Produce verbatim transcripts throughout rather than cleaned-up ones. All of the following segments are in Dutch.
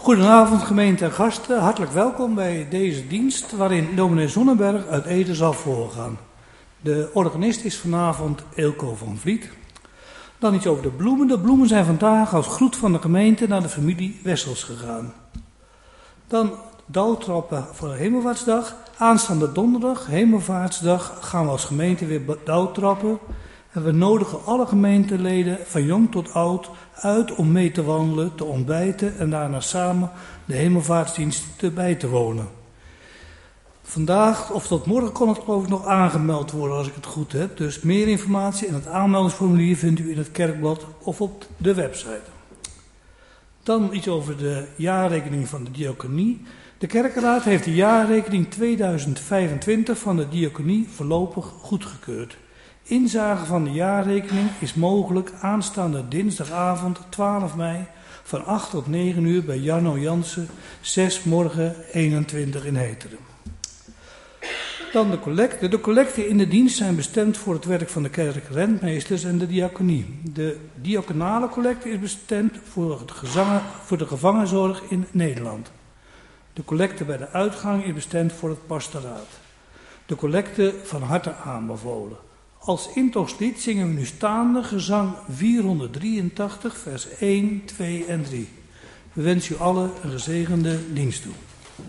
Goedenavond gemeente en gasten, hartelijk welkom bij deze dienst waarin dominee Zonnenberg uit Ede zal voorgaan. De organist is vanavond Eelco van Vliet. Dan iets over de bloemen. De bloemen zijn vandaag als groet van de gemeente naar de familie Wessels gegaan. Dan dauwtrappen voor de Hemelvaartsdag. Aanstaande donderdag, Hemelvaartsdag, gaan we als gemeente weer dauwtrappen. En we nodigen alle gemeenteleden van jong tot oud uit om mee te wandelen, te ontbijten en daarna samen de Hemelvaartsdienst te bij te wonen. Vandaag, of tot morgen, kon het geloof ik nog aangemeld worden als ik het goed heb. Dus meer informatie en het aanmeldingsformulier vindt u in het kerkblad of op de website. Dan iets over de jaarrekening van de diaconie. De kerkenraad heeft de jaarrekening tweeduizend vijfentwintig van de diaconie voorlopig goedgekeurd. Inzage van de jaarrekening is mogelijk aanstaande dinsdagavond twaalf mei van acht tot negen uur bij Jarno Jansen, zes morgen eenentwintig in Heteren. Dan de collecten. De collecten in de dienst zijn bestemd voor het werk van de kerkrentmeesters en de diaconie. De diaconale collecte is bestemd voor, het gezangen, voor de gevangenzorg in Nederland. De collecte bij de uitgang is bestemd voor het pastoraat. De collecte van harte aanbevolen. Als intochtlied zingen we nu staande gezang vierhonderddrieëntachtig, vers één, twee en drie. We wensen u allen een gezegende dienst toe.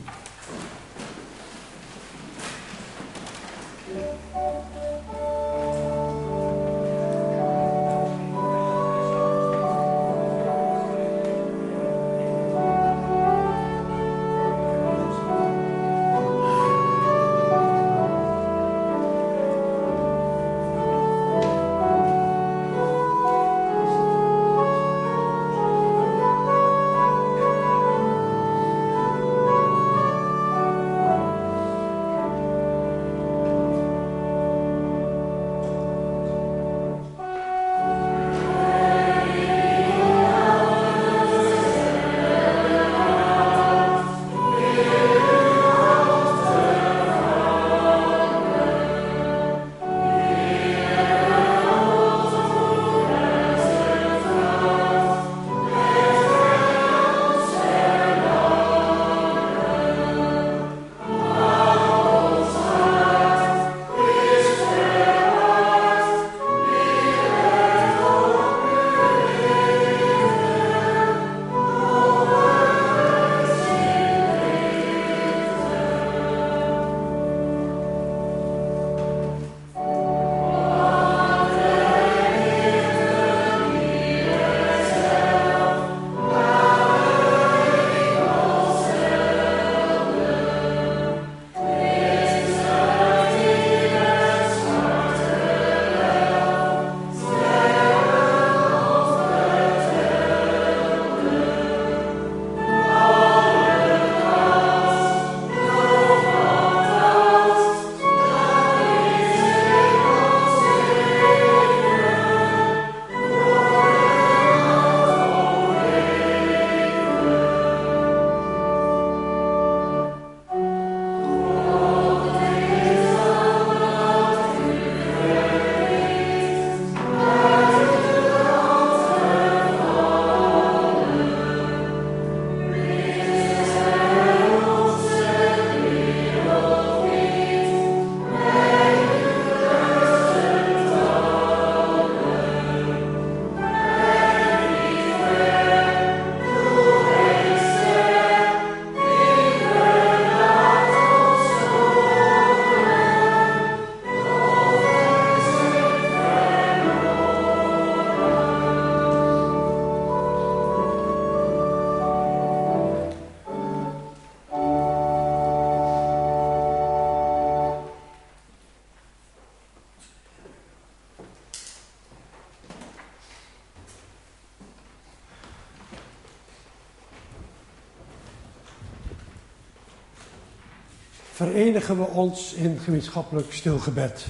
Verenigen we ons in gemeenschappelijk stilgebed.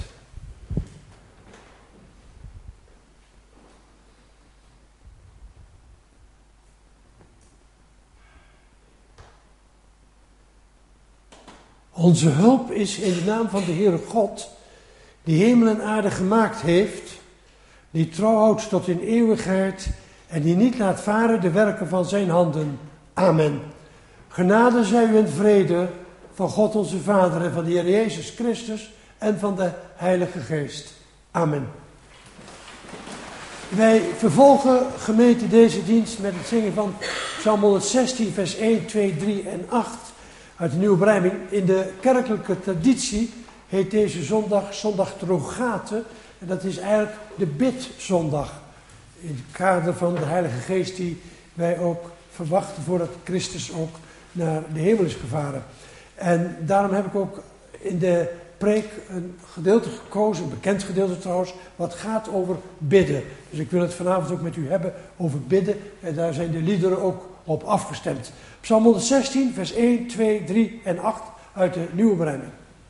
Onze hulp is in de naam van de Heere God, die hemel en aarde gemaakt heeft, die trouw houdt tot in eeuwigheid en die niet laat varen de werken van zijn handen. Amen. Genade zij u en vrede van God onze Vader en van de Heer Jezus Christus en van de Heilige Geest. Amen. Wij vervolgen gemeente deze dienst met het zingen van Psalm honderdzestien vers één, twee, drie en acht uit de Nieuwe Bijbel. In de kerkelijke traditie heet deze zondag zondag Trogate en dat is eigenlijk de bidzondag. In het kader van de Heilige Geest die wij ook verwachten voordat Christus ook naar de hemel is gevaren. En daarom heb ik ook in de preek een gedeelte gekozen, een bekend gedeelte trouwens, wat gaat over bidden. Dus ik wil het vanavond ook met u hebben over bidden en daar zijn de liederen ook op afgestemd. Psalm honderdzestien vers één, twee, drie en acht uit de Nieuwe Bijbel.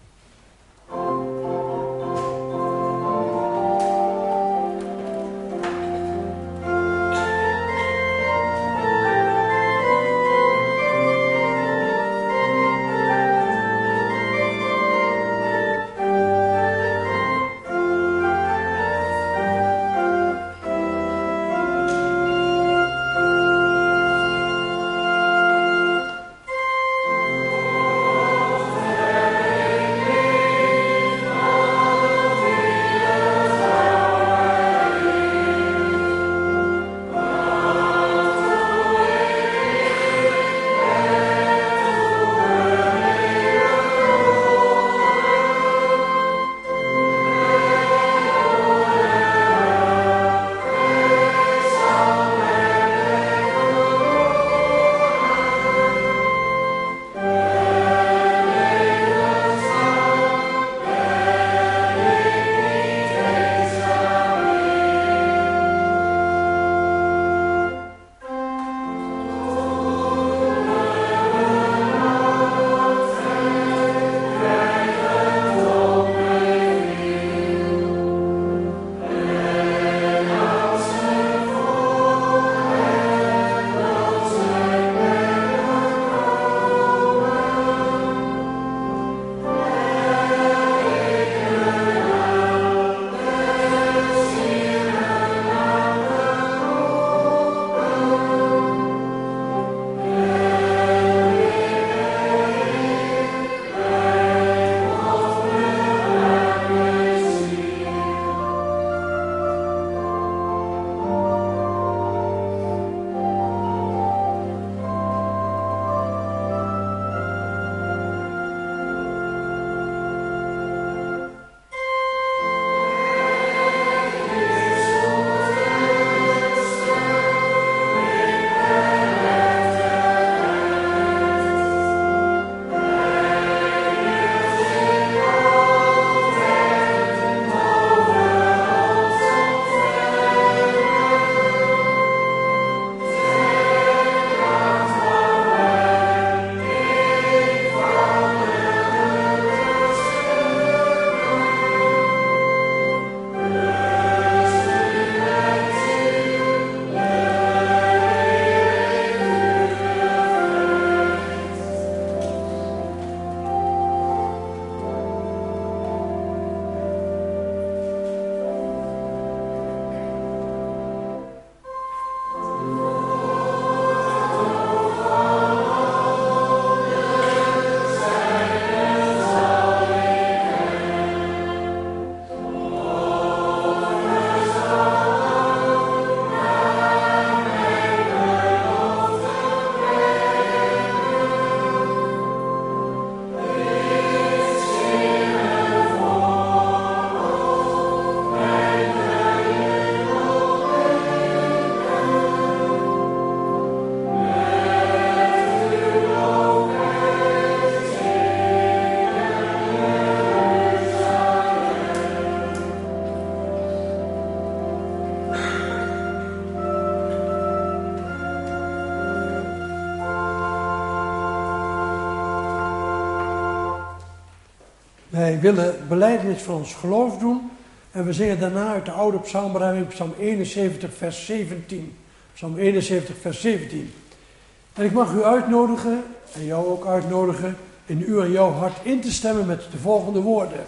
Wij willen belijdenis van ons geloof doen. En we zingen daarna uit de oude psalmberijming, psalm eenenzeventig, vers zeventien. Psalm eenenzeventig, vers zeventien. En ik mag u uitnodigen, en jou ook uitnodigen, in u en jouw hart in te stemmen met de volgende woorden.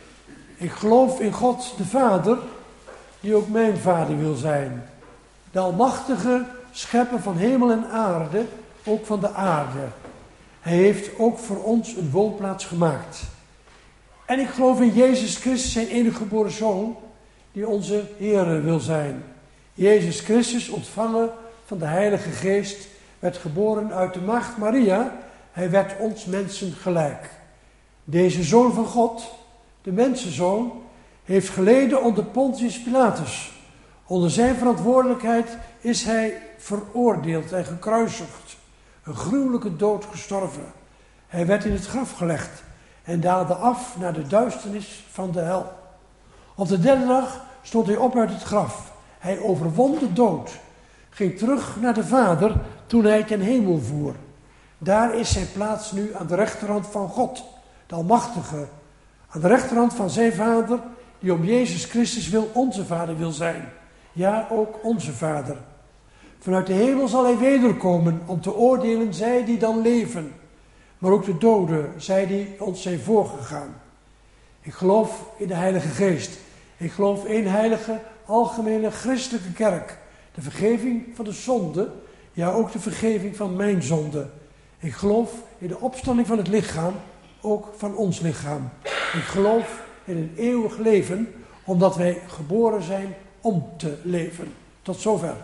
Ik geloof in God de Vader, die ook mijn Vader wil zijn. De almachtige schepper van hemel en aarde, ook van de aarde. Hij heeft ook voor ons een woonplaats gemaakt. En ik geloof in Jezus Christus, zijn enige geboren Zoon, die onze Heere wil zijn. Jezus Christus, ontvangen van de Heilige Geest, werd geboren uit de maagd Maria. Hij werd ons mensen gelijk. Deze Zoon van God, de mensenzoon, heeft geleden onder Pontius Pilatus. Onder zijn verantwoordelijkheid is hij veroordeeld en gekruisigd. Een gruwelijke dood gestorven. Hij werd in het graf gelegd en daalde af naar de duisternis van de hel. Op de derde dag stond hij op uit het graf. Hij overwon de dood. Ging terug naar de Vader toen hij ten hemel voer. Daar is zijn plaats nu aan de rechterhand van God, de Almachtige. Aan de rechterhand van zijn Vader, die om Jezus Christus wil onze Vader wil zijn. Ja, ook onze Vader. Vanuit de hemel zal hij wederkomen om te oordelen zij die dan leven. Maar ook de doden, zij die ons zijn voorgegaan. Ik geloof in de Heilige Geest. Ik geloof in heilige, algemene christelijke kerk. De vergeving van de zonde, ja ook de vergeving van mijn zonde. Ik geloof in de opstanding van het lichaam, ook van ons lichaam. Ik geloof in een eeuwig leven, omdat wij geboren zijn om te leven. Tot zover.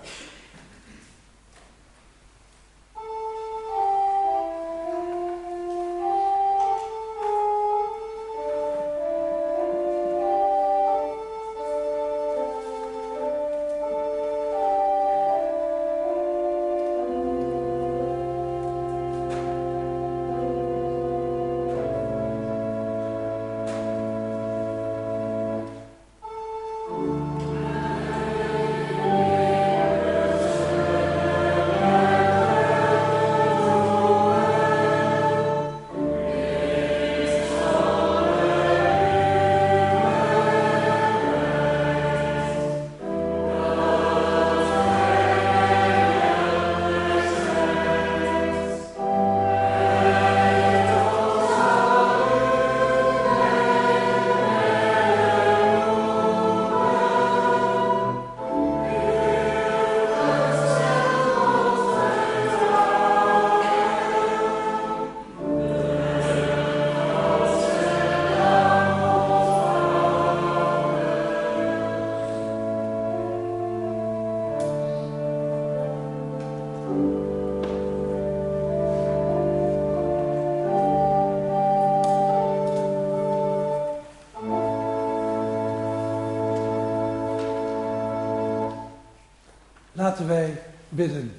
Laten wij bidden.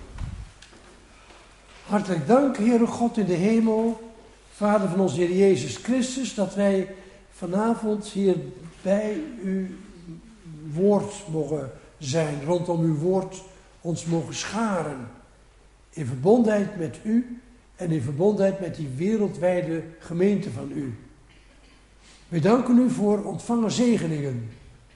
Hartelijk dank, Heere God in de hemel, Vader van onze Heer Jezus Christus, dat wij vanavond hier bij uw woord mogen zijn, rondom uw woord ons mogen scharen. In verbondenheid met u en in verbondenheid met die wereldwijde gemeente van u. Wij danken u voor ontvangen zegeningen.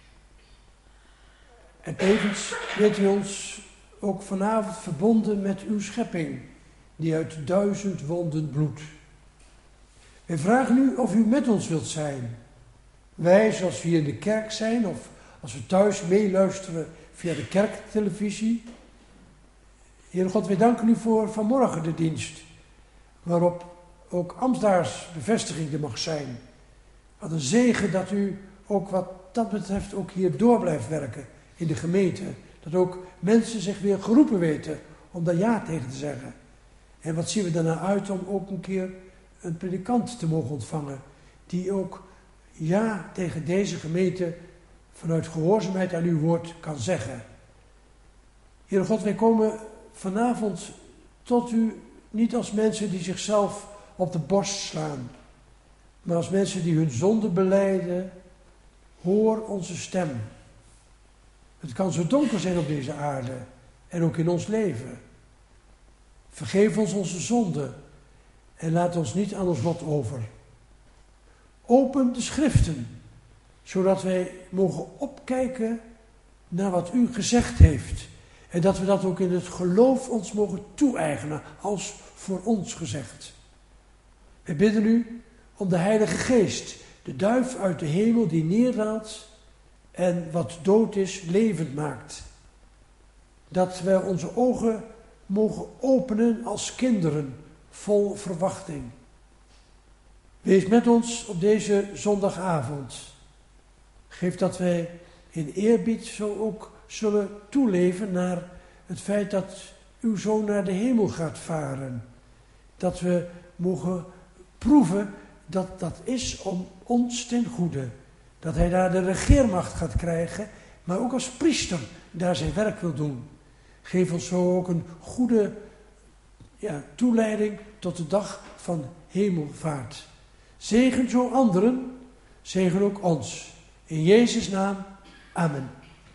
En tevens weet u ons ook vanavond verbonden met uw schepping, die uit duizend wonden bloedt. Wij vragen u of u met ons wilt zijn. Wij, zoals we hier in de kerk zijn, of als we thuis meeluisteren via de kerktelevisie. Heere God, wij danken u voor vanmorgen de dienst, waarop ook ambtsdaars bevestiging er mag zijn. Wat een zegen dat u ook wat dat betreft ook hier door blijft werken in de gemeente. Dat ook mensen zich weer geroepen weten om daar ja tegen te zeggen. En wat zien we daarna uit om ook een keer een predikant te mogen ontvangen, die ook ja tegen deze gemeente vanuit gehoorzaamheid aan uw woord kan zeggen. Heere God, wij komen vanavond tot u niet als mensen die zichzelf op de borst slaan, maar als mensen die hun zonde belijden. Hoor onze stem. Het kan zo donker zijn op deze aarde en ook in ons leven. Vergeef ons onze zonde en laat ons niet aan ons lot over. Open de schriften, zodat wij mogen opkijken naar wat u gezegd heeft. En dat we dat ook in het geloof ons mogen toe-eigenen, als voor ons gezegd. Wij bidden u om de Heilige Geest, de duif uit de hemel die neerdaalt en wat dood is, levend maakt. Dat wij onze ogen mogen openen als kinderen vol verwachting. Wees met ons op deze zondagavond. Geef dat wij in eerbied zo ook zullen toeleven naar het feit dat uw Zoon naar de hemel gaat varen. Dat we mogen proeven dat dat is om ons ten goede. Dat hij daar de regeermacht gaat krijgen, maar ook als priester daar zijn werk wil doen. Geef ons zo ook een goede ja, toeleiding tot de dag van hemelvaart. Zegen zo anderen, zegen ook ons. In Jezus' naam, amen.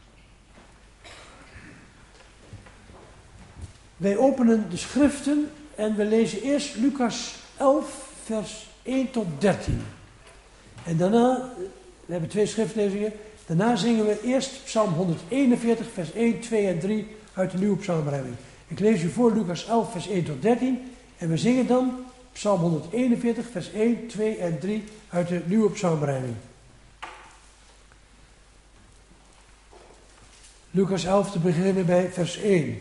Wij openen de schriften en we lezen eerst Lucas elf, vers één tot dertien. En daarna, we hebben twee schriftlezingen, daarna zingen we eerst Psalm honderdeenenveertig, vers één, twee en drie uit de Nieuwe Psalmrijming. Ik lees u voor Lucas elf, vers één tot dertien en we zingen dan Psalm honderdeenenveertig, vers één, twee en drie uit de Nieuwe Psalmrijming. Lucas elf te beginnen bij vers één.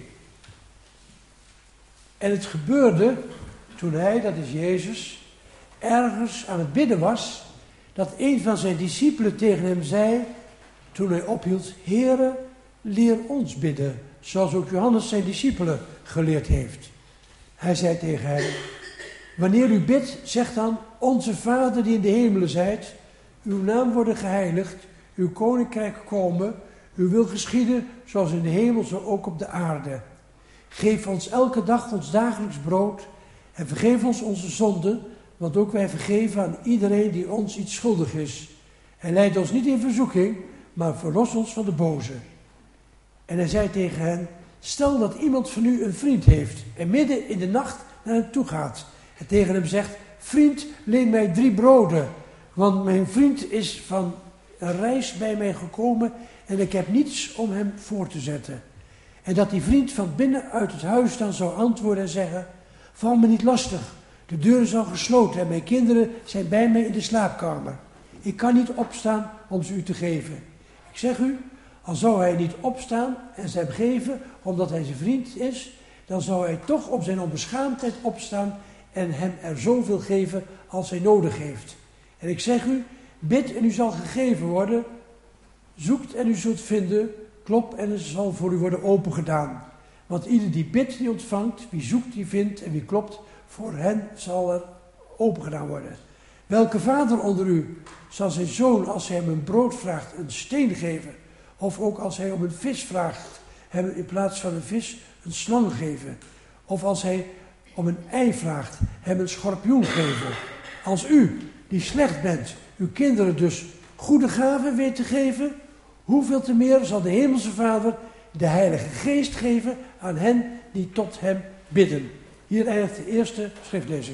En het gebeurde, toen hij, dat is Jezus, ergens aan het bidden was, dat een van zijn discipelen tegen hem zei, toen hij ophield, Heere, leer ons bidden, zoals ook Johannes zijn discipelen geleerd heeft. Hij zei tegen hen, wanneer u bidt, zeg dan, onze Vader die in de hemelen zijt, uw naam worden geheiligd, uw koninkrijk komen, uw wil geschieden, zoals in de hemel, zo ook op de aarde. Geef ons elke dag ons dagelijks brood en vergeef ons onze zonden, want ook wij vergeven aan iedereen die ons iets schuldig is. En leid ons niet in verzoeking, maar verlos ons van de boze. En hij zei tegen hen, stel dat iemand van u een vriend heeft en midden in de nacht naar hem toe gaat en tegen hem zegt, vriend, leen mij drie broden, want mijn vriend is van een reis bij mij gekomen en ik heb niets om hem voor te zetten. En dat die vriend van binnen uit het huis dan zou antwoorden en zeggen, val me niet lastig, de deur is al gesloten en mijn kinderen zijn bij mij in de slaapkamer. Ik kan niet opstaan om ze u te geven. Ik zeg u, al zou hij niet opstaan en ze hem geven omdat hij zijn vriend is, dan zou hij toch op zijn onbeschaamdheid opstaan en hem er zoveel geven als hij nodig heeft. En ik zeg u, bid en u zal gegeven worden, zoekt en u zult vinden, klop en het zal voor u worden opengedaan. Want ieder die bidt, die ontvangt, wie zoekt, die vindt en wie klopt, voor hen zal er opengedaan worden. Welke vader onder u zal zijn zoon, als hij hem een brood vraagt, een steen geven? Of ook als hij om een vis vraagt, hem in plaats van een vis een slang geven? Of als hij om een ei vraagt, hem een schorpioen geven? Als u, die slecht bent, uw kinderen dus goede gaven weet te geven, hoeveel te meer zal de Hemelse Vader de Heilige Geest geven aan hen die tot hem bidden. Hier eindigt de eerste schriftlezing.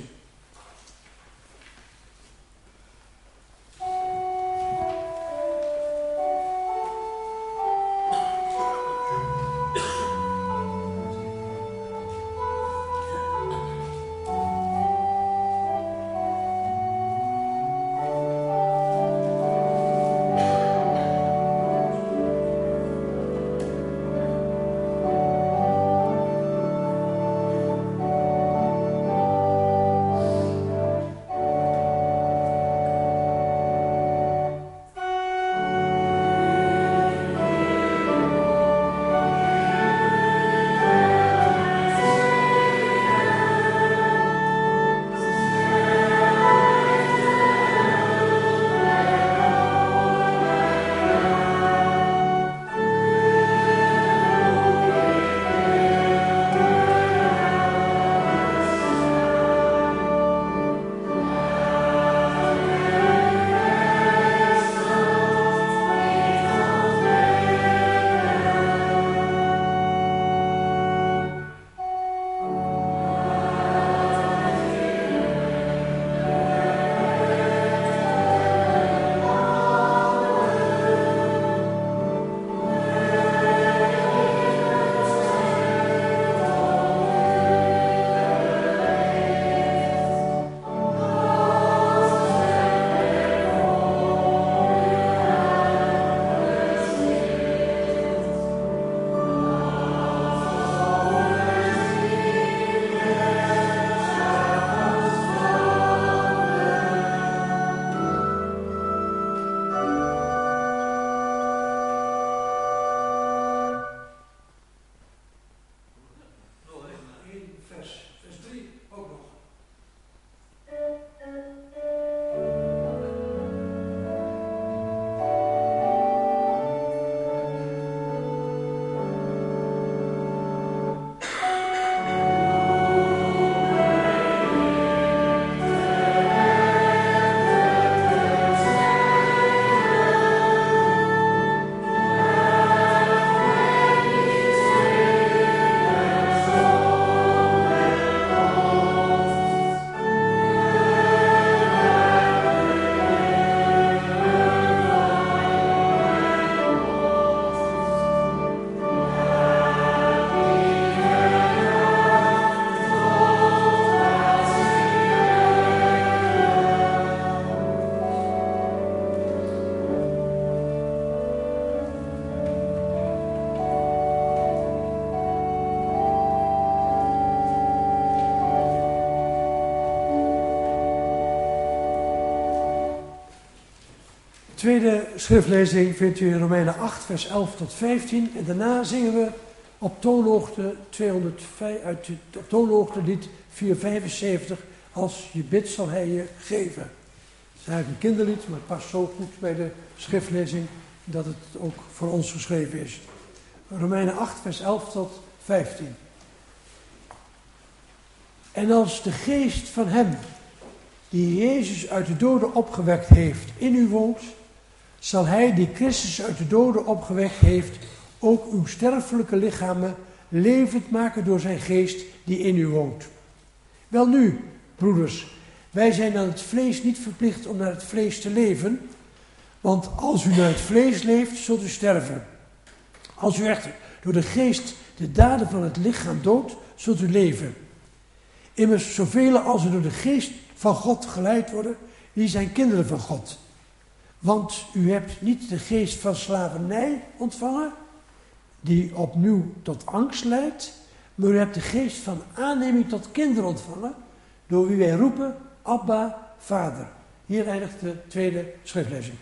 tweede schriftlezing vindt u in Romeinen acht, vers elf tot vijftien. En daarna zingen we op toonhoogte, tweehonderdvijf, uit het op toonhoogte lied vierhonderdvijfenzeventig. Als je bidt zal hij je geven. Het is eigenlijk een kinderlied, maar het past zo goed bij de schriftlezing dat het ook voor ons geschreven is. Romeinen acht, vers elf tot vijftien. En als de geest van hem, die Jezus uit de doden opgewekt heeft, in u woont, zal hij die Christus uit de doden opgewekt heeft, ook uw sterfelijke lichamen levend maken door zijn geest die in u woont. Welnu, broeders, wij zijn aan het vlees niet verplicht om naar het vlees te leven, want als u naar het vlees leeft, zult u sterven. Als u echter door de geest de daden van het lichaam doodt, zult u leven. Immers, zoveel als er door de geest van God geleid worden, die zijn kinderen van God. Want u hebt niet de geest van slavernij ontvangen, die opnieuw tot angst leidt, maar u hebt de geest van aanneming tot kinderen ontvangen, door wie wij roepen, Abba, Vader. Hier eindigt de tweede schriftlezing.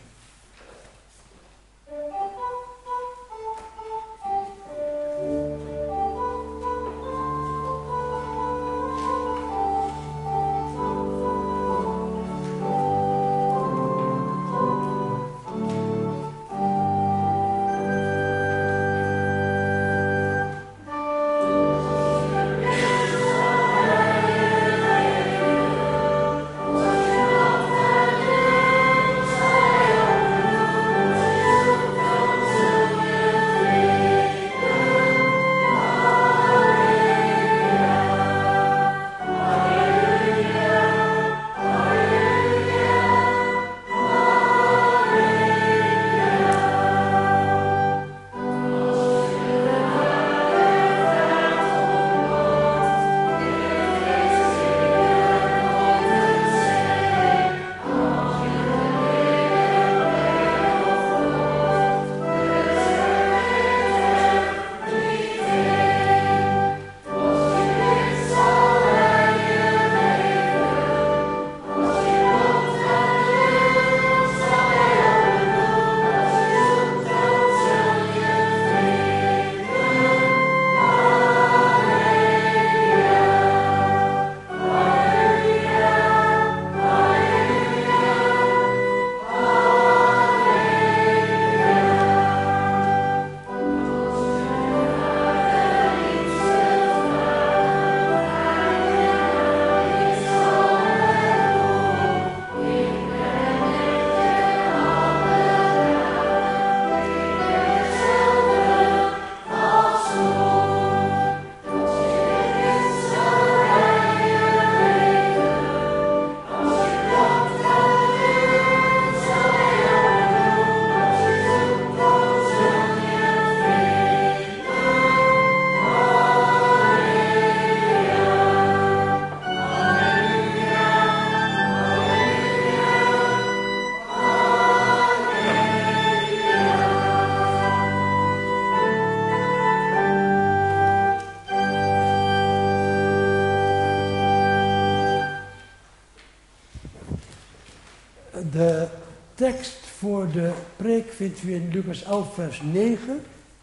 De tekst voor de preek vindt u in Lucas elf vers negen.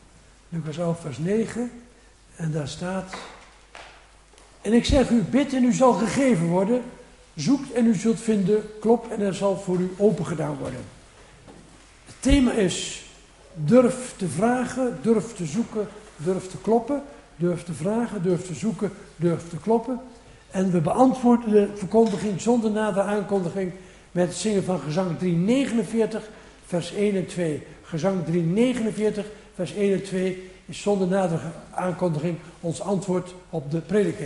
Lucas elf vers negen. En daar staat: en ik zeg u, bid en u zal gegeven worden. Zoekt en u zult vinden. Klop en er zal voor u opengedaan worden. Het thema is: durf te vragen, durf te zoeken, durf te kloppen. Durf te vragen, durf te zoeken, durf te kloppen. En we beantwoorden de verkondiging zonder nadere aankondiging met het zingen van gezang driehonderdnegenenveertig, vers één en twee. Gezang driehonderdnegenenveertig, vers één en twee is zonder nadere aankondiging ons antwoord op de prediking.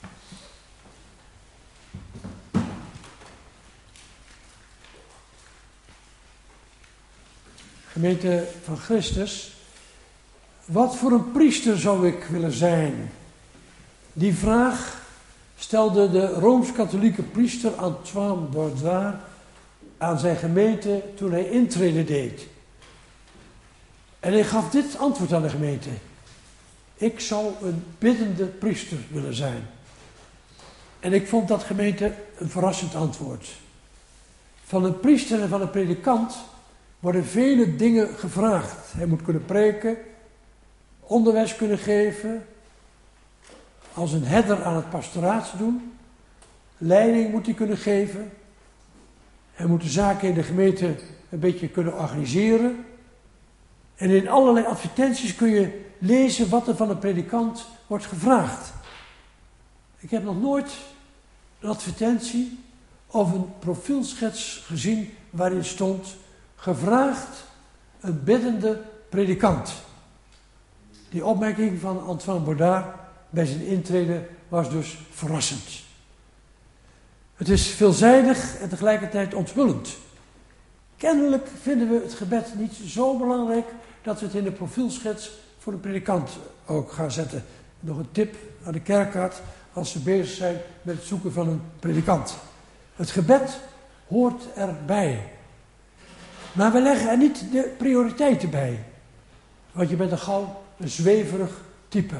Gemeente van Christus, wat voor een priester zou ik willen zijn? Die vraag stelde de Rooms-Katholieke priester Antoine Bordoir aan zijn gemeente toen hij intrede deed. En hij gaf dit antwoord aan de gemeente: ik zou een biddende priester willen zijn. En ik vond dat, gemeente, een verrassend antwoord. Van een priester en van een predikant worden vele dingen gevraagd. Hij moet kunnen preken, onderwijs kunnen geven, als een herder aan het pastoraat doen, leiding moet hij kunnen geven. Hij moet de zaken in de gemeente een beetje kunnen organiseren. En in allerlei advertenties kun je lezen wat er van een predikant wordt gevraagd. Ik heb nog nooit een advertentie of een profielschets gezien waarin stond gevraagd een biddende predikant. Die opmerking van Antoine Baudard bij zijn intrede was dus verrassend. Het is veelzijdig en tegelijkertijd onthullend. Kennelijk vinden we het gebed niet zo belangrijk dat we het in de profielschets voor de predikant ook gaan zetten. Nog een tip aan de kerkraad als ze bezig zijn met het zoeken van een predikant. Het gebed hoort erbij. Maar we leggen er niet de prioriteiten bij. Want je bent een gauw een zweverig type.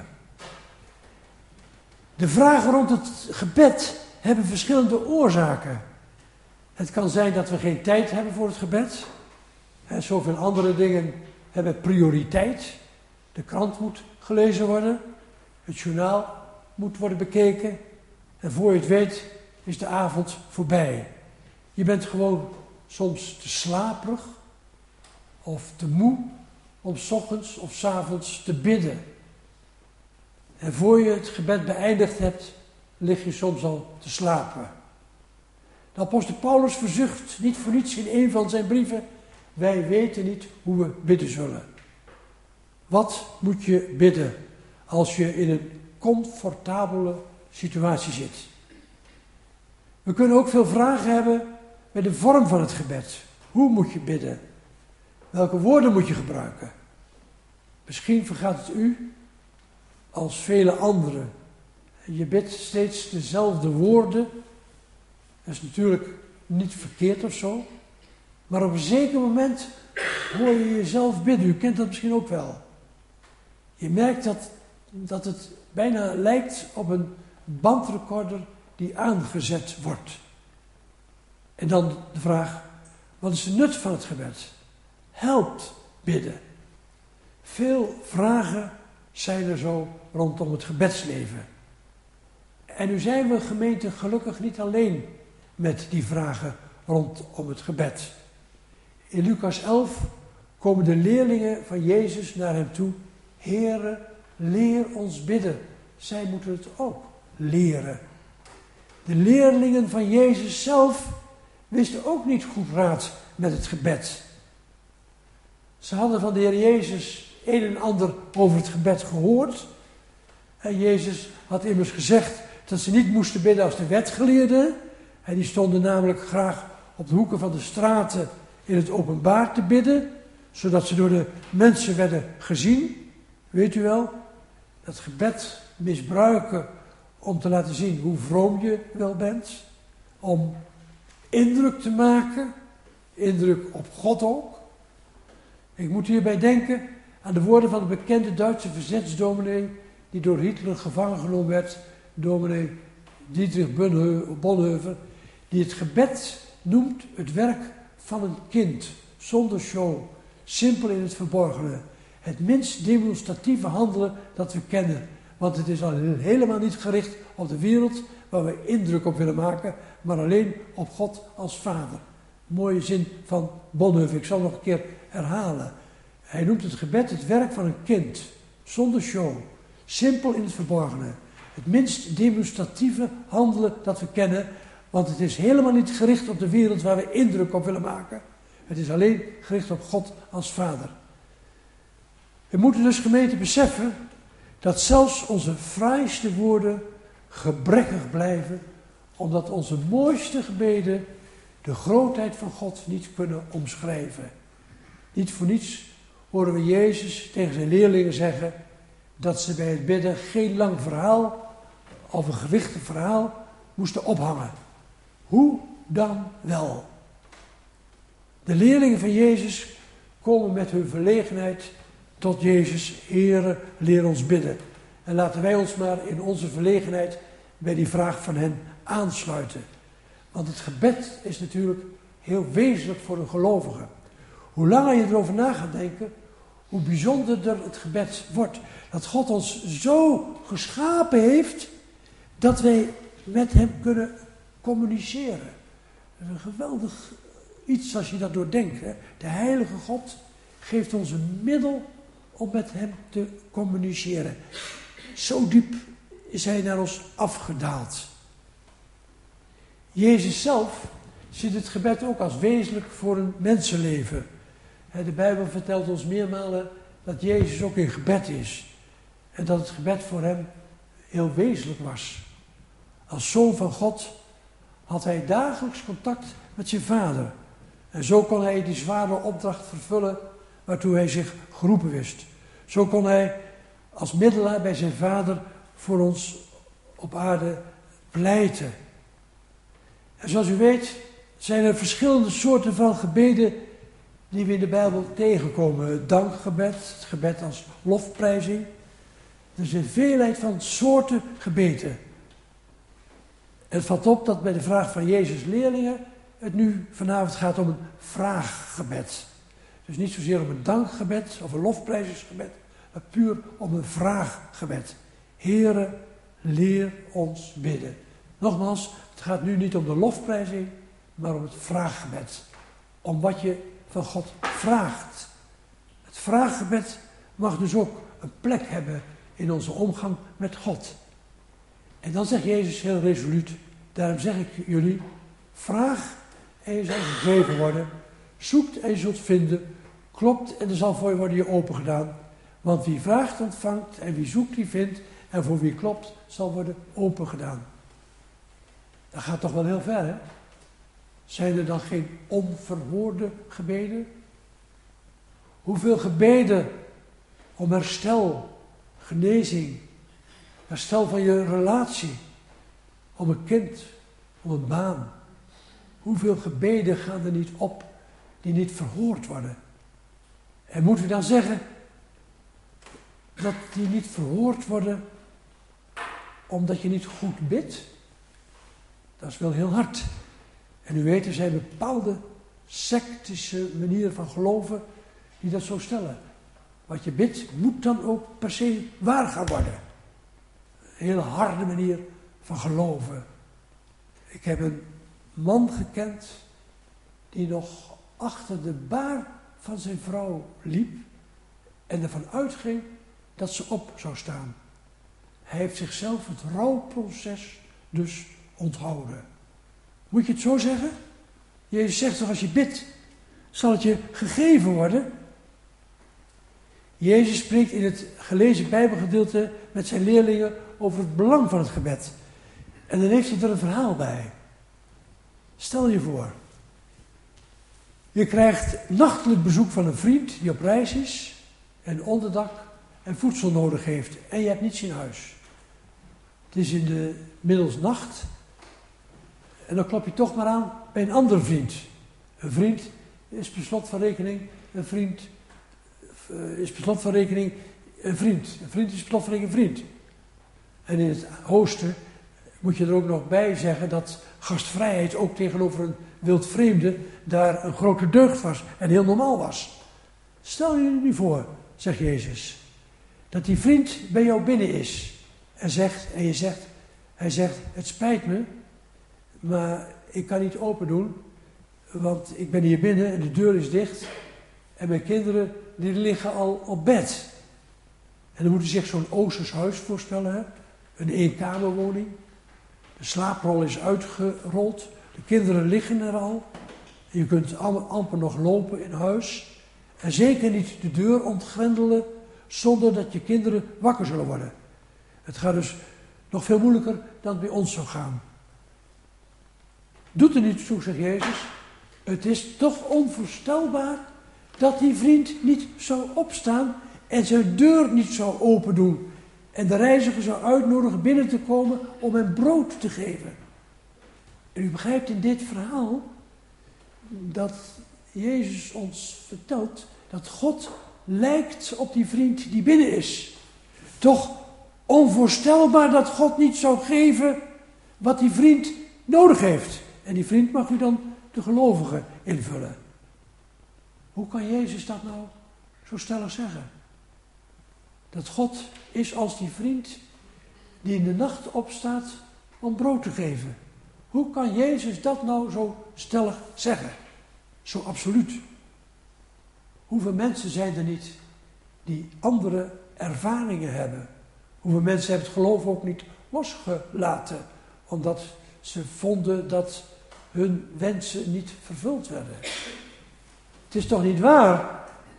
De vragen rond het gebed hebben verschillende oorzaken. Het kan zijn dat we geen tijd hebben voor het gebed. En zoveel andere dingen hebben prioriteit. De krant moet gelezen worden. Het journaal moet worden bekeken. En voor je het weet is de avond voorbij. Je bent gewoon soms te slaperig of te moe om 's ochtends of 's avonds te bidden. En voor je het gebed beëindigd hebt, lig je soms al te slapen. De apostel Paulus verzucht niet voor niets in een van zijn brieven: wij weten niet hoe we bidden zullen. Wat moet je bidden als je in een comfortabele situatie zit? We kunnen ook veel vragen hebben bij de vorm van het gebed. Hoe moet je bidden? Welke woorden moet je gebruiken? Misschien vergaat het u als vele anderen. Je bidt steeds dezelfde woorden. Dat is natuurlijk niet verkeerd of zo. Maar op een zeker moment hoor je jezelf bidden. U kent dat misschien ook wel. Je merkt dat, dat het bijna lijkt op een bandrecorder die aangezet wordt. En dan de vraag: wat is de nut van het gebed? Helpt bidden. Veel vragen zijn er zo rondom het gebedsleven. En nu zijn we gemeente gelukkig niet alleen met die vragen rondom het gebed. In Lucas elf komen de leerlingen van Jezus naar hem toe. Heere, leer ons bidden. Zij moeten het ook leren. De leerlingen van Jezus zelf wisten ook niet goed raad met het gebed. Ze hadden van de Heer Jezus een en ander over het gebed gehoord. En Jezus had immers gezegd dat ze niet moesten bidden als de wetgeleerden. En die stonden namelijk graag op de hoeken van de straten in het openbaar te bidden, zodat ze door de mensen werden gezien. Weet u wel, dat gebed misbruiken om te laten zien hoe vroom je wel bent. Om indruk te maken, indruk op God ook. Ik moet hierbij denken aan de woorden van de bekende Duitse verzetsdominee die door Hitler gevangen genomen werd, dominee Dietrich Bonhoeffer, die het gebed noemt het werk van een kind, zonder show, simpel in het verborgene. Het minst demonstratieve handelen dat we kennen, want het is al helemaal niet gericht op de wereld waar we indruk op willen maken, maar alleen op God als Vader. Mooie zin van Bonhoeffer, ik zal nog een keer herhalen. Hij noemt het gebed het werk van een kind, zonder show, simpel in het verborgene. Het minst demonstratieve handelen dat we kennen, want het is helemaal niet gericht op de wereld waar we indruk op willen maken. Het is alleen gericht op God als Vader. We moeten dus gemeente beseffen dat zelfs onze fraaiste woorden gebrekkig blijven, omdat onze mooiste gebeden de grootheid van God niet kunnen omschrijven. Niet voor niets horen we Jezus tegen zijn leerlingen zeggen dat ze bij het bidden geen lang verhaal of een gewichtig verhaal moesten ophangen. Hoe dan wel? De leerlingen van Jezus komen met hun verlegenheid tot Jezus. Heere, leer ons bidden. En laten wij ons maar in onze verlegenheid bij die vraag van hen aansluiten. Want het gebed is natuurlijk heel wezenlijk voor een gelovige. Hoe langer je erover na gaat denken, hoe bijzonderder het gebed wordt. Dat God ons zo geschapen heeft, dat wij met hem kunnen communiceren. Dat is een geweldig iets als je dat doordenkt. Hè? De heilige God geeft ons een middel om met hem te communiceren. Zo diep is hij naar ons afgedaald. Jezus zelf ziet het gebed ook als wezenlijk voor een mensenleven. De Bijbel vertelt ons meermalen dat Jezus ook in gebed is. En dat het gebed voor hem heel wezenlijk was. Als zoon van God had hij dagelijks contact met zijn vader. En zo kon hij die zware opdracht vervullen waartoe hij zich geroepen wist. Zo kon hij als middelaar bij zijn vader voor ons op aarde pleiten. En zoals u weet zijn er verschillende soorten van gebeden die we in de Bijbel tegenkomen. Het dankgebed, het gebed als lofprijzing. Er is een veelheid van soorten gebeden. Het valt op dat bij de vraag van Jezus' leerlingen het nu vanavond gaat om een vraaggebed. Dus niet zozeer om een dankgebed of een lofprijzingsgebed, maar puur om een vraaggebed. Heere, leer ons bidden. Nogmaals, het gaat nu niet om de lofprijzing, maar om het vraaggebed. Om wat je van God vraagt. Het vraaggebed mag dus ook een plek hebben in onze omgang met God. En dan zegt Jezus heel resoluut, daarom zeg ik jullie, vraag en je zal gegeven worden, zoekt en je zult vinden, klopt en er zal voor je worden je open gedaan. Want wie vraagt ontvangt en wie zoekt die vindt en voor wie klopt zal worden open gedaan. Dat gaat toch wel heel ver, hè? Zijn er dan geen onverhoorde gebeden? Hoeveel gebeden om herstel, genezing, herstel van je relatie, om een kind, om een baan. Hoeveel gebeden gaan er niet op die niet verhoord worden? En moeten we dan zeggen dat die niet verhoord worden omdat je niet goed bidt? Dat is wel heel hard. En u weet, er zijn bepaalde sectische manieren van geloven die dat zo stellen. Wat je bidt moet dan ook per se waar gaan worden. Een hele harde manier van geloven. Ik heb een man gekend die nog achter de baar van zijn vrouw liep en ervan uitging dat ze op zou staan. Hij heeft zichzelf het rouwproces dus onthouden. Moet je het zo zeggen? Jezus zegt toch, als je bidt, zal het je gegeven worden? Jezus spreekt in het gelezen Bijbelgedeelte met zijn leerlingen over het belang van het gebed. En dan heeft hij er een verhaal bij. Stel je voor, je krijgt nachtelijk bezoek van een vriend die op reis is en onderdak en voedsel nodig heeft en je hebt niets in huis. Het is in de middelsnacht en dan klop je toch maar aan bij een andere vriend. Een vriend is per slot van rekening een vriend, is per slot van rekening een vriend. Een vriend is per slot van rekening een vriend. En in het oosten moet je er ook nog bij zeggen dat gastvrijheid ook tegenover een wildvreemde daar een grote deugd was en heel normaal was. Stel je nu voor, zegt Jezus, dat die vriend bij jou binnen is en zegt, en je zegt, hij zegt, het spijt me, maar ik kan niet open doen, want ik ben hier binnen en de deur is dicht en mijn kinderen die liggen al op bed. En dan moet je zich zo'n Oosters huis voorstellen, hè? Een eenkamerwoning. De slaaprol is uitgerold, de kinderen liggen er al. En je kunt amper nog lopen in huis. En zeker niet de deur ontgrendelen zonder dat je kinderen wakker zullen worden. Het gaat dus nog veel moeilijker dan het bij ons zou gaan. Doet er niet toe, zegt Jezus. Het is toch onvoorstelbaar dat die vriend niet zou opstaan en zijn deur niet zou open doen. En de reiziger zou uitnodigen binnen te komen om hem brood te geven. En u begrijpt in dit verhaal dat Jezus ons vertelt dat God lijkt op die vriend die binnen is. Toch onvoorstelbaar dat God niet zou geven wat die vriend nodig heeft. En die vriend mag u dan de gelovige invullen. Hoe kan Jezus dat nou zo stellig zeggen? Dat God is als die vriend die in de nacht opstaat om brood te geven. Hoe kan Jezus dat nou zo stellig zeggen? Zo absoluut. Hoeveel mensen zijn er niet die andere ervaringen hebben? Hoeveel mensen hebben het geloof ook niet losgelaten, omdat ze vonden dat hun wensen niet vervuld werden? Het is toch niet waar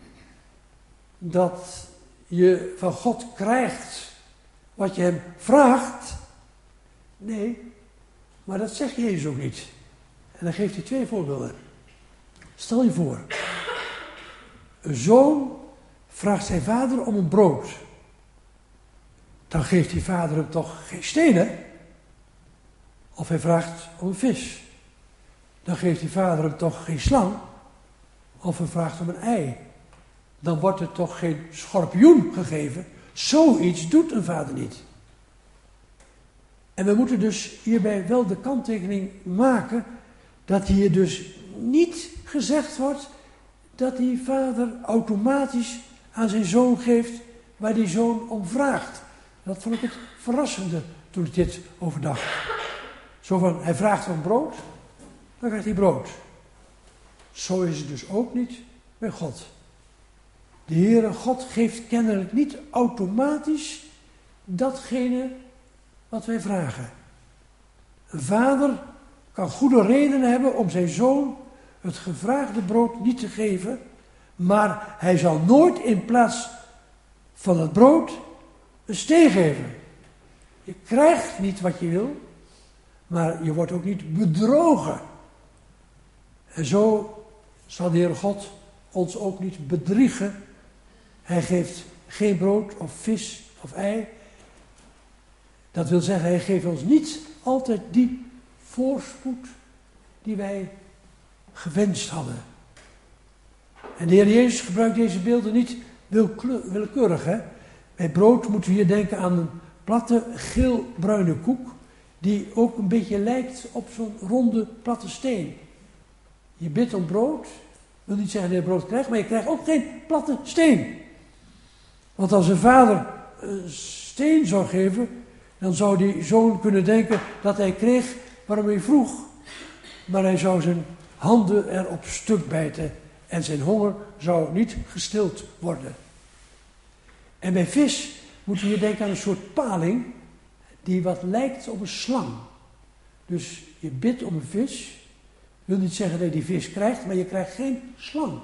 dat je van God krijgt wat je hem vraagt? Nee, maar dat zegt Jezus ook niet. En dan geeft hij twee voorbeelden. Stel je voor, een zoon vraagt zijn vader om een brood. Dan geeft die vader hem toch geen stenen? Of hij vraagt om een vis. Dan geeft die vader hem toch geen slang? Of hij vraagt om een ei. Dan wordt er toch geen schorpioen gegeven? Zoiets doet een vader niet. En we moeten dus hierbij wel de kanttekening maken dat hier dus niet gezegd wordt dat die vader automatisch aan zijn zoon geeft waar die zoon om vraagt. Dat vond ik het verrassende toen ik dit overdacht. Zo van, hij vraagt om brood, dan krijgt hij brood. Zo is het dus ook niet bij God. De Heere God geeft kennelijk niet automatisch datgene wat wij vragen. Een vader kan goede redenen hebben om zijn zoon het gevraagde brood niet te geven, maar hij zal nooit in plaats van het brood een steen geven. Je krijgt niet wat je wil, maar je wordt ook niet bedrogen. En zo zal de Heere God ons ook niet bedriegen. Hij geeft geen brood of vis of ei. Dat wil zeggen, hij geeft ons niet altijd die voorspoed die wij gewenst hadden. En de Heer Jezus gebruikt deze beelden niet willekeurig. Hè? Bij brood moeten we hier denken aan een platte geel-bruine koek, die ook een beetje lijkt op zo'n ronde platte steen. Je bidt om brood, wil niet zeggen dat je brood krijgt, maar je krijgt ook geen platte steen. Want als een vader een steen zou geven, dan zou die zoon kunnen denken dat hij kreeg waarom hij vroeg. Maar hij zou zijn handen erop stuk bijten en zijn honger zou niet gestild worden. En bij vis moeten we denken aan een soort paling die wat lijkt op een slang. Dus je bidt om een vis, wil niet zeggen dat je die vis krijgt, maar je krijgt geen slang.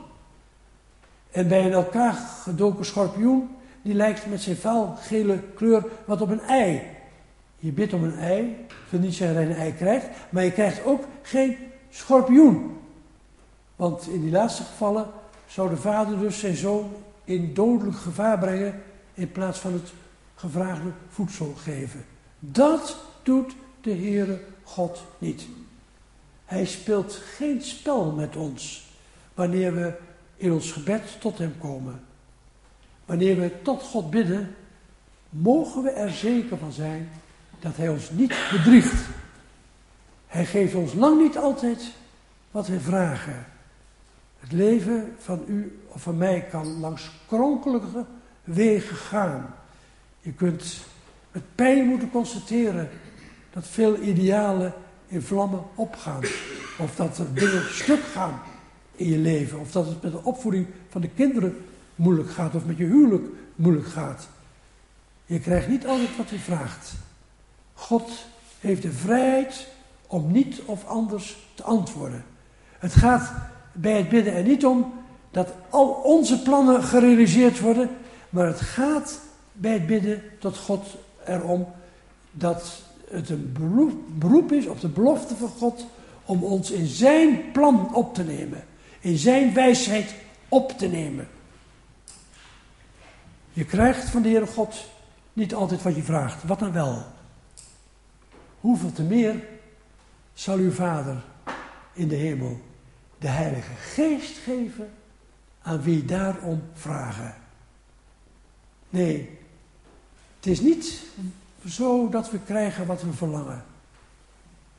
En bij een elkaar gedoken schorpioen, die lijkt met zijn vaal-gele kleur wat op een ei. Je bidt om een ei, wil niet zeggen dat je een ei krijgt, maar je krijgt ook geen schorpioen. Want in die laatste gevallen zou de vader dus zijn zoon in dodelijk gevaar brengen in plaats van het gevraagde voedsel geven. Dat doet de Heere God niet. Hij speelt geen spel met ons wanneer we in ons gebed tot hem komen. Wanneer we tot God bidden, mogen we er zeker van zijn dat hij ons niet bedriegt. Hij geeft ons lang niet altijd wat we vragen. Het leven van u of van mij kan langs kronkelige wegen gaan. Je kunt met pijn moeten constateren dat veel idealen in vlammen opgaan. Of dat er dingen stuk gaan in je leven. Of dat het met de opvoeding van de kinderen moeilijk gaat. Of met je huwelijk moeilijk gaat. Je krijgt niet altijd wat je vraagt. God heeft de vrijheid om niet of anders te antwoorden. Het gaat bij het bidden er niet om dat al onze plannen gerealiseerd worden. Maar het gaat bij het bidden tot God erom dat het een beroep, beroep is op de belofte van God om ons in zijn plan op te nemen. In zijn wijsheid op te nemen. Je krijgt van de Heere God niet altijd wat je vraagt. Wat dan wel? Hoeveel te meer zal uw Vader in de hemel de Heilige Geest geven aan wie daarom vragen. Nee, het is niet zo dat we krijgen wat we verlangen.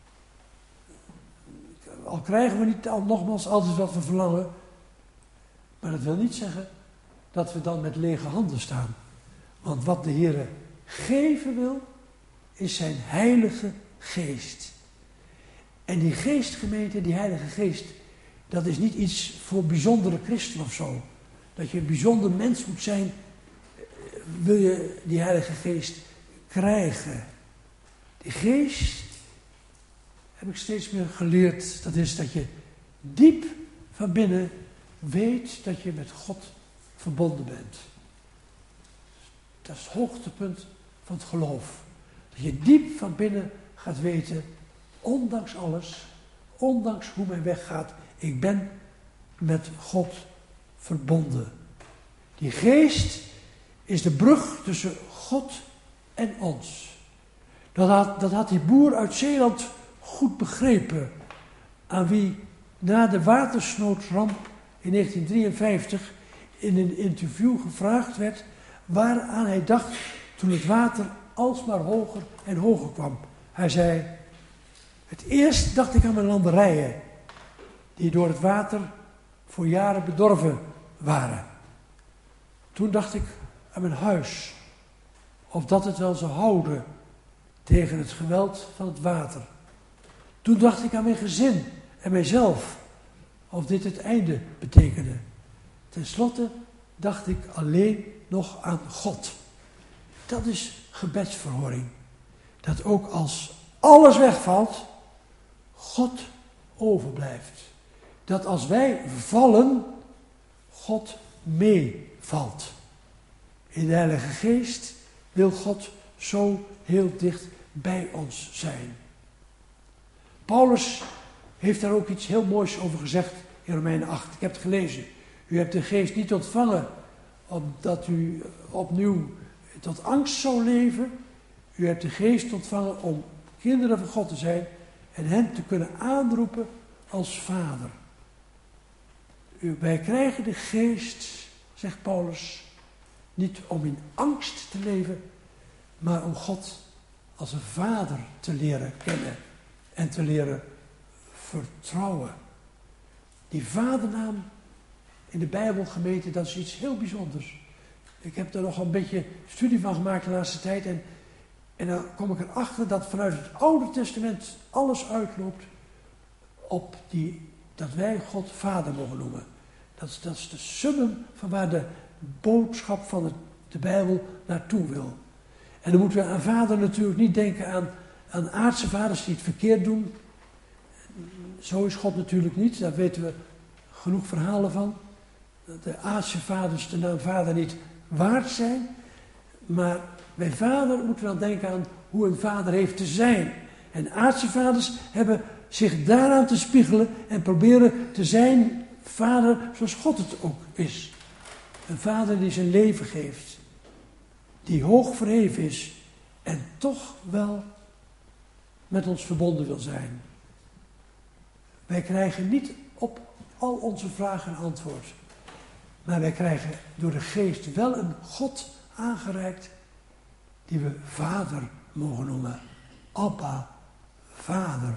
Al krijgen we niet al nogmaals altijd wat we verlangen, Maar dat wil niet zeggen dat we dan met lege handen staan. Want wat de Heer geven wil, is zijn heilige geest. En die geestgemeente, die heilige geest, dat is niet iets voor bijzondere christenen of zo. Dat je een bijzonder mens moet zijn, wil je die heilige geest krijgen. Die geest, heb ik steeds meer geleerd, dat is dat je diep van binnen weet dat je met God verbonden bent. Dat is het hoogtepunt van het geloof. Dat je diep van binnen gaat weten, ondanks alles, ondanks hoe mijn weg gaat, ik ben met God verbonden. Die geest is de brug tussen God en ons. Dat had, dat had die boer uit Zeeland goed begrepen, aan wie na de watersnoodramp in negentien drieënvijftig in een interview gevraagd werd waaraan hij dacht toen het water alsmaar hoger en hoger kwam. Hij zei, het eerst dacht ik aan mijn landerijen, die door het water voor jaren bedorven waren. Toen dacht ik aan mijn huis, of dat het wel zou houden tegen het geweld van het water. Toen dacht ik aan mijn gezin en mijzelf, of dit het einde betekende. Ten slotte dacht ik alleen nog aan God. Dat is gebedsverhoring. Dat ook als alles wegvalt, God overblijft. Dat als wij vallen, God meevalt. In de Heilige Geest wil God zo heel dicht bij ons zijn. Paulus heeft daar ook iets heel moois over gezegd in Romeinen acht. Ik heb het gelezen. U hebt de Geest niet ontvangen opdat u opnieuw tot angst zou leven. U hebt de Geest ontvangen om kinderen van God te zijn en hen te kunnen aanroepen als vader. U, wij krijgen de Geest, zegt Paulus, niet om in angst te leven, maar om God als een vader te leren kennen en te leren vertrouwen. Die vadernaam in de Bijbel, gemeente, dat is iets heel bijzonders. Ik heb daar nog een beetje studie van gemaakt de laatste tijd. En, en dan kom ik erachter dat vanuit het Oude Testament alles uitloopt op die, dat wij God vader mogen noemen. Dat is, dat is de summum van waar de boodschap van het, de Bijbel naartoe wil. En dan moeten we aan vader natuurlijk niet denken aan, aan aardse vaders die het verkeerd doen. Zo is God natuurlijk niet, daar weten we genoeg verhalen van. Dat de aardse vaders de naam vader niet waard zijn. Maar bij vader moeten we dan denken aan hoe een vader heeft te zijn. En aardse vaders hebben zich daaraan te spiegelen en proberen te zijn vader zoals God het ook is. Een vader die zijn leven geeft. Die hoog verheven is en toch wel met ons verbonden wil zijn. Wij krijgen niet op al onze vragen een antwoord. Maar wij krijgen door de Geest wel een God aangereikt die we vader mogen noemen. Abba, vader.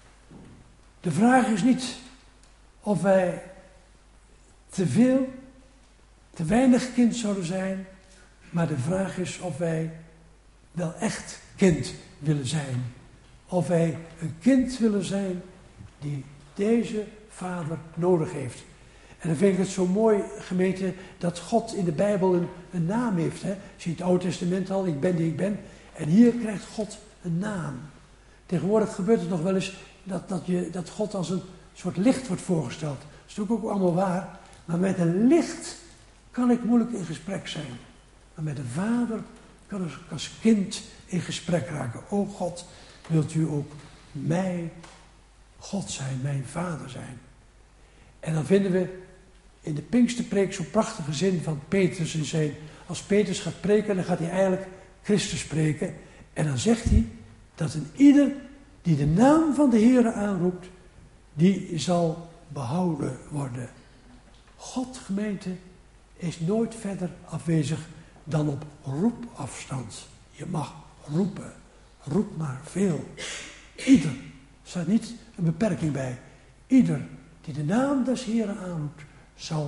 De vraag is niet of wij te veel, te weinig kind zouden zijn. Maar de vraag is of wij wel echt kind willen zijn. Of wij een kind willen zijn die deze vader nodig heeft. En dan vind ik het zo mooi, gemeente, dat God in de Bijbel een, een naam heeft. Hè? Zie het Oude Testament al, ik ben die ik ben. En hier krijgt God een naam. Tegenwoordig gebeurt het nog wel eens dat, dat, je, dat God als een soort licht wordt voorgesteld. Dat is natuurlijk ook allemaal waar. Maar met een licht kan ik moeilijk in gesprek zijn. Maar met een vader kan ik als kind in gesprek raken. O God, wilt u ook mij God zijn, mijn vader zijn. En dan vinden we in de Pinksterpreek zo'n prachtige zin van Petrus in zijn. Als Petrus gaat preken, dan gaat hij eigenlijk Christus spreken. En dan zegt hij dat een ieder die de naam van de Heere aanroept, die zal behouden worden. God, gemeente, is nooit verder afwezig dan op roepafstand. Je mag roepen. Roep maar veel. Ieder. Er staat niet een beperking bij. Ieder die de naam des Heeren aanroept, zal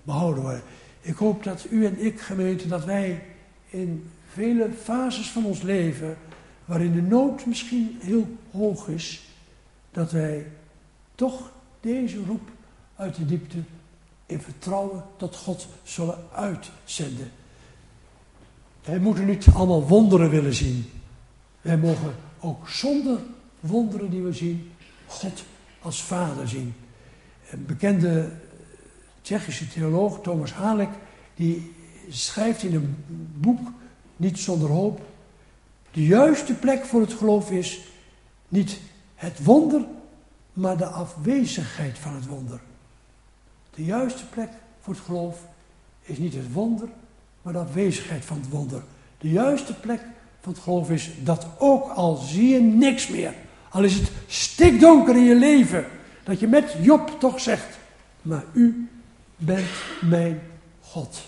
behouden worden. Ik hoop dat u en ik, gemeente, dat wij in vele fases van ons leven, waarin de nood misschien heel hoog is, dat wij toch deze roep uit de diepte in vertrouwen tot God zullen uitzenden. Wij moeten niet allemaal wonderen willen zien. Wij mogen ook zonder wonderen die we zien, God als Vader zien. Een bekende Tsjechische theoloog, Thomas Halek, die schrijft in een boek, Niet zonder hoop, de juiste plek voor het geloof is niet het wonder, maar de afwezigheid van het wonder. De juiste plek voor het geloof is niet het wonder, maar de afwezigheid van het wonder. De juiste plek van het geloof is dat ook al zie je niks meer, al is het stikdonker in je leven, dat je met Job toch zegt, maar u bent mijn God.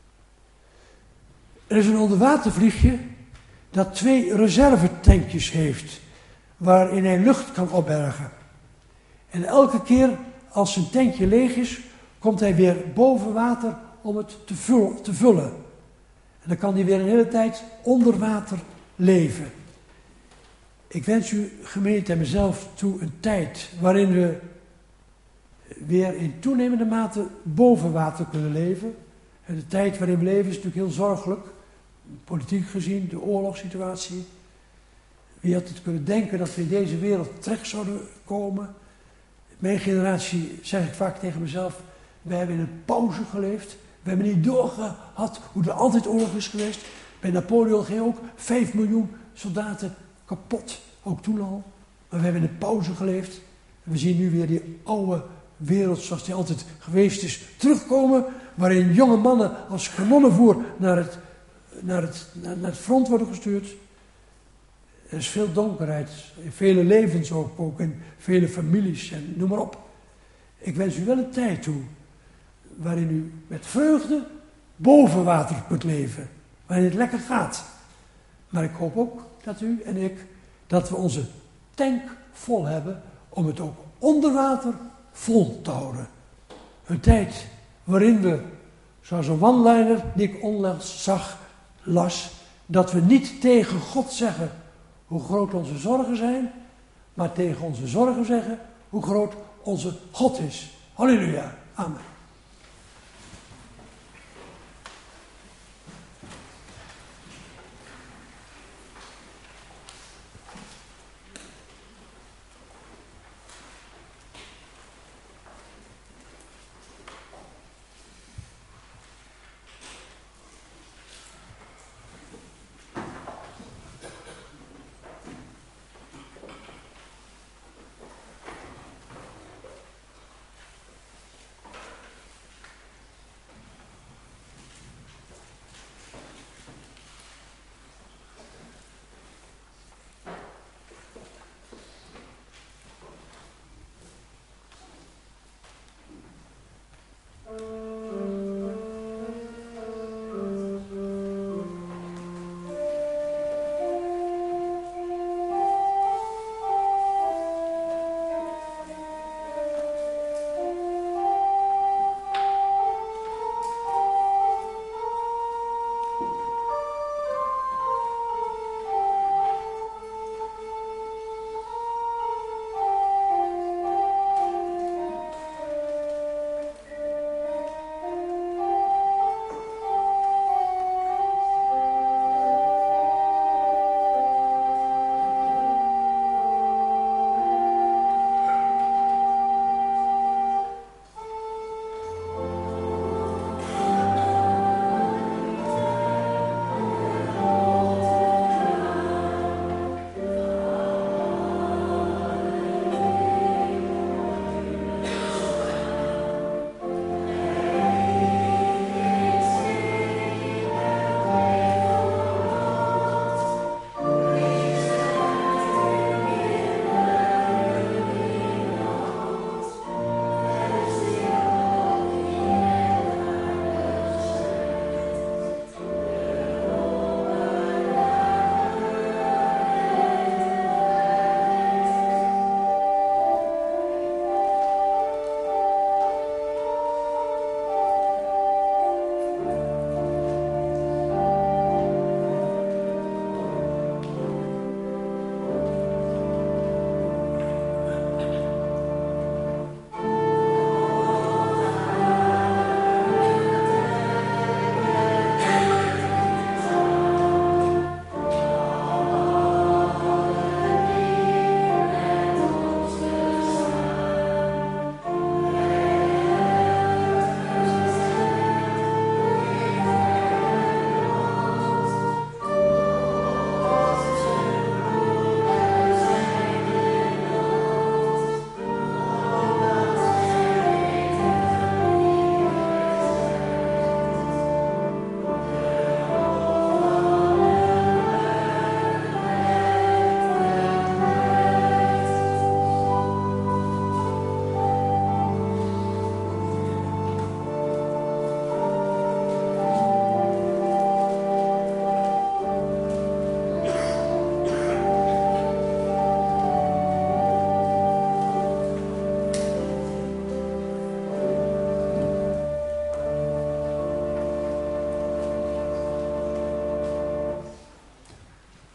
Er is een onderwatervliegje dat twee reservetankjes heeft, waarin hij lucht kan opbergen. En elke keer als zijn tankje leeg is, komt hij weer boven water om het te, vul, te vullen. En dan kan hij weer een hele tijd onder water leven. Ik wens u, gemeente en mezelf toe, een tijd waarin we weer in toenemende mate boven water kunnen leven. En de tijd waarin we leven is natuurlijk heel zorgelijk. Politiek gezien, de oorlogssituatie. Wie had het kunnen denken dat we in deze wereld terecht zouden komen? Mijn generatie, zeg ik vaak tegen mezelf, wij hebben in een pauze geleefd. We hebben niet doorgehad hoe er altijd oorlog is geweest. Bij Napoleon ging ook vijf miljoen soldaten kapot. Ook toen al. Maar we hebben in een pauze geleefd. En we zien nu weer die oude wereld zoals die altijd geweest is terugkomen. Waarin jonge mannen als kanonnenvoer naar het, naar het, naar, naar het front worden gestuurd. Er is veel donkerheid. In vele levens ook, ook in vele families en noem maar op. Ik wens u wel een tijd toe waarin u met vreugde boven water kunt leven. Waarin het lekker gaat. Maar ik hoop ook dat u en ik, dat we onze tank vol hebben om het ook onder water vol te houden. Een tijd waarin we, zoals een one-liner die ik onlangs zag, las, dat we niet tegen God zeggen hoe groot onze zorgen zijn, maar tegen onze zorgen zeggen hoe groot onze God is. Halleluja. Amen.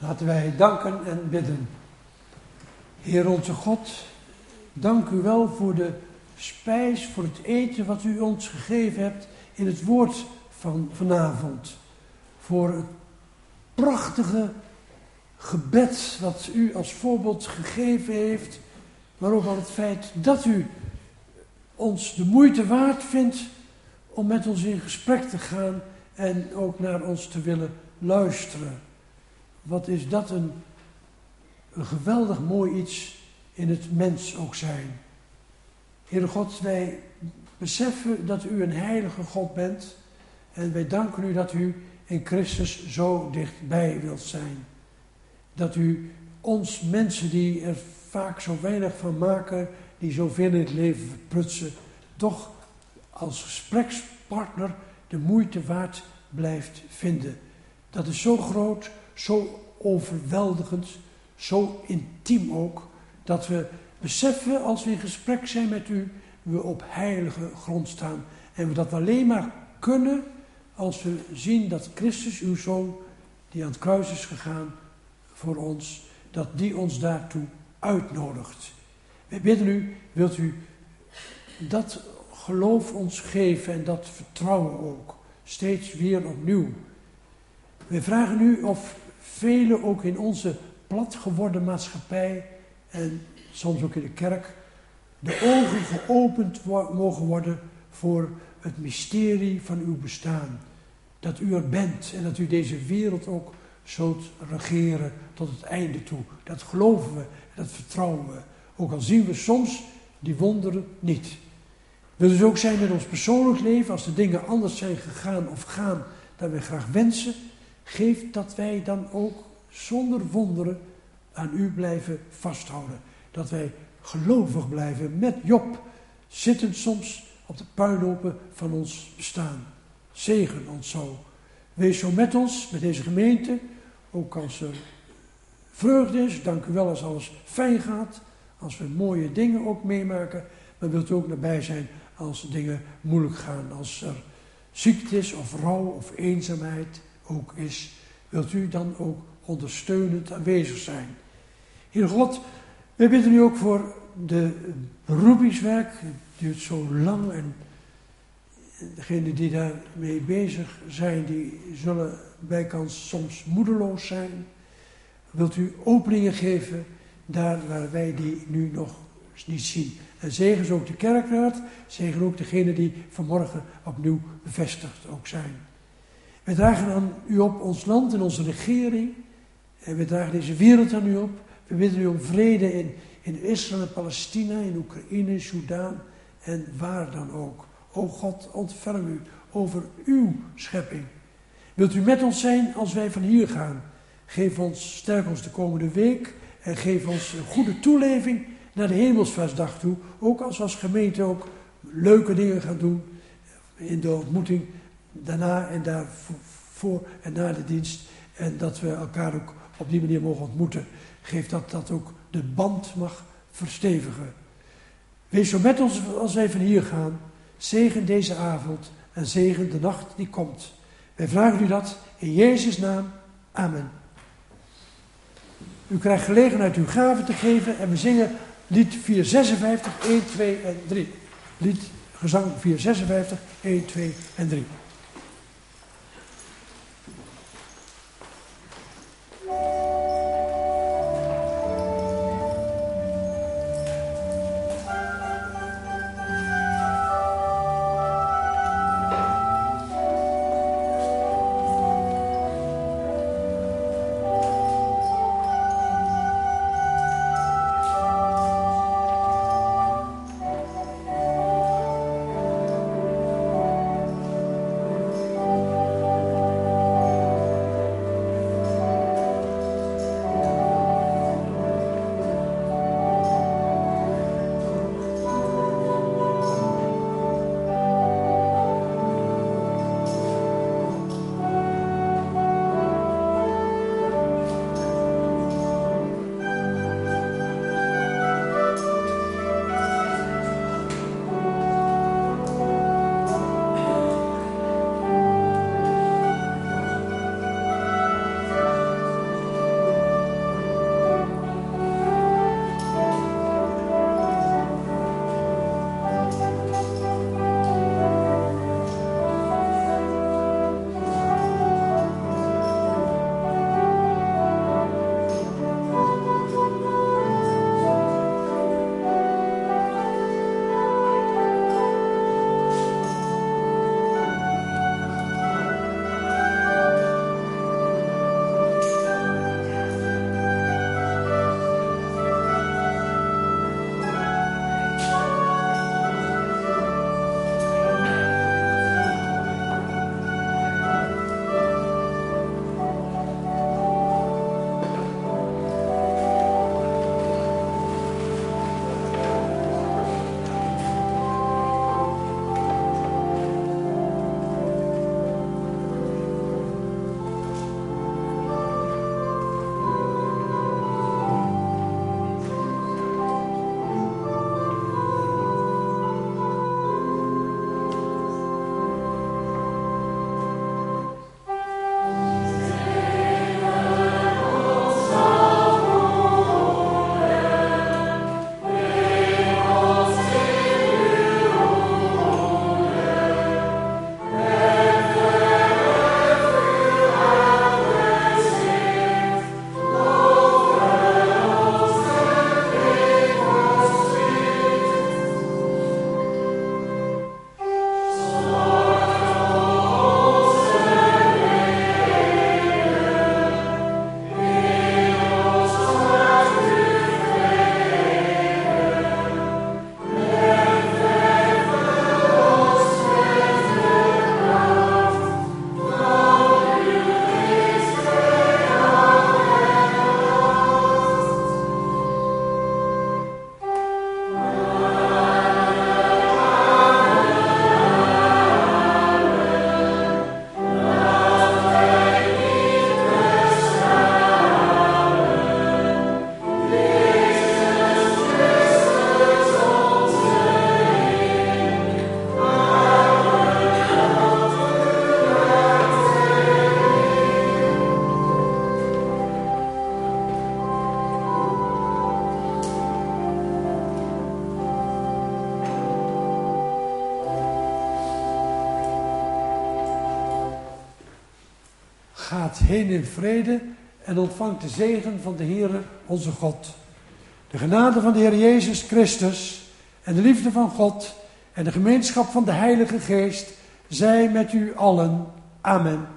Laten wij danken en bidden. Heer onze God, dank u wel voor de spijs, voor het eten wat u ons gegeven hebt in het woord van vanavond. Voor het prachtige gebed wat u als voorbeeld gegeven heeft, maar ook al het feit dat u ons de moeite waard vindt om met ons in gesprek te gaan en ook naar ons te willen luisteren. Wat is dat een, een geweldig mooi iets in het mens ook zijn. Heere God, wij beseffen dat u een heilige God bent en wij danken u dat u in Christus zo dichtbij wilt zijn. Dat u ons mensen die er vaak zo weinig van maken, die zoveel in het leven verprutsen, toch als gesprekspartner de moeite waard blijft vinden. Dat is zo groot, zo overweldigend, zo intiem ook, dat we beseffen als we in gesprek zijn met u, we op heilige grond staan. En we dat alleen maar kunnen als we zien dat Christus, uw Zoon, die aan het kruis is gegaan voor ons, dat die ons daartoe uitnodigt. Wij bidden u, wilt u dat geloof ons geven en dat vertrouwen ook, steeds weer opnieuw. Wij vragen u of velen ook in onze plat geworden maatschappij en soms ook in de kerk de ogen geopend wo- mogen worden voor het mysterie van uw bestaan. Dat u er bent en dat u deze wereld ook zult regeren tot het einde toe. Dat geloven we, dat vertrouwen we. Ook al zien we soms die wonderen niet. Wil dus ook zijn met ons persoonlijk leven, als de dingen anders zijn gegaan of gaan dan wij graag wensen, geef dat wij dan ook zonder wonderen aan u blijven vasthouden. Dat wij gelovig blijven met Job, zittend soms op de puinhopen van ons bestaan. Zegen ons zo. Wees zo met ons, met deze gemeente, ook als er vreugde is. Dank u wel als alles fijn gaat, als we mooie dingen ook meemaken. Maar wilt u ook nabij zijn als dingen moeilijk gaan, als er ziekte is of rouw of eenzaamheid ook is. Wilt u dan ook ondersteunend aanwezig zijn. Heer God, wij bidden u ook voor de beroepingswerk. Het duurt zo lang en degenen die daarmee bezig zijn, die zullen bijkans soms moedeloos zijn. Wilt u openingen geven daar waar wij die nu nog niet zien. En zegen ze ook de kerkraad, zegen ook degenen die vanmorgen opnieuw bevestigd ook zijn. Wij dragen aan u op ons land en onze regering. En we dragen deze wereld aan u op. We bidden u om vrede in, in Israël en Palestina, in Oekraïne, Soudaan en waar dan ook. O God, ontferm u over uw schepping. Wilt u met ons zijn als wij van hier gaan? Geef ons, sterk ons de komende week en geef ons een goede toeleving naar de Hemelsvaartsdag toe. Ook als we als gemeente ook leuke dingen gaan doen in de ontmoeting daarna en daarvoor en na de dienst. En dat we elkaar ook op die manier mogen ontmoeten. Geef dat dat ook de band mag verstevigen. Wees zo met ons als wij van hier gaan. Zegen deze avond en zegen de nacht die komt. Wij vragen u dat in Jezus' naam. Amen. U krijgt gelegenheid uw gaven te geven en we zingen lied vierhonderdzesenvijftig, een, twee en drie. Lied gezang vierhonderdzesenvijftig, een, twee en drie. gaat heen in vrede en ontvangt de zegen van de Heere onze God. De genade van de Heer Jezus Christus en de liefde van God en de gemeenschap van de Heilige Geest zij met u allen. Amen.